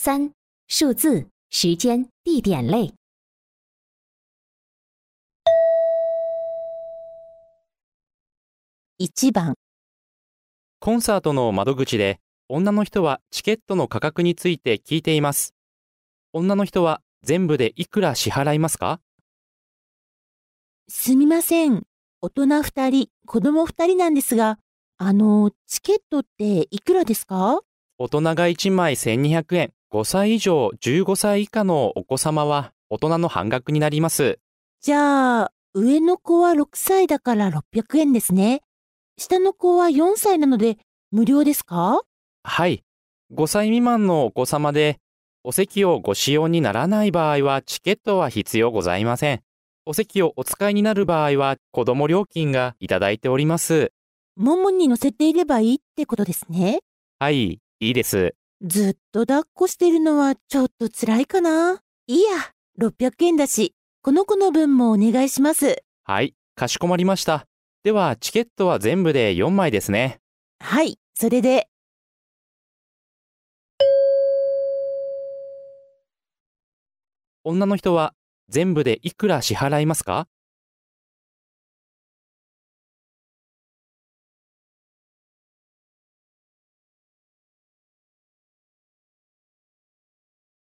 3、数字、时间、地点类。 1番、 コンサートの窓口で女の人はチケットの価格について聞いています。女の人は全部でいくら支払いますか？ すみません。大人2人、子供2人なんですが、チケットっていくらですか？ 大人が1枚1200円、5歳以上15歳以下のお子様は大人の半額になります。 じゃあ、上の子は6歳だから600円ですね。下の子は4歳なので無料ですか？ はい。5歳未満のお子様で、お席をご使用にならない場合はチケットは必要ございません。お席をお使いになる場合は子供料金がいただいております。 ももに乗せていればいいってことですね。 はい、いいです。 ずっと抱っこしてるのはちょっと辛いかな。いいや、600円だし、この子の分もお願いします。 はい、かしこまりました。では、チケットは全部で4枚ですね。 はい、それで。 女の人は全部でいくら支払いますか？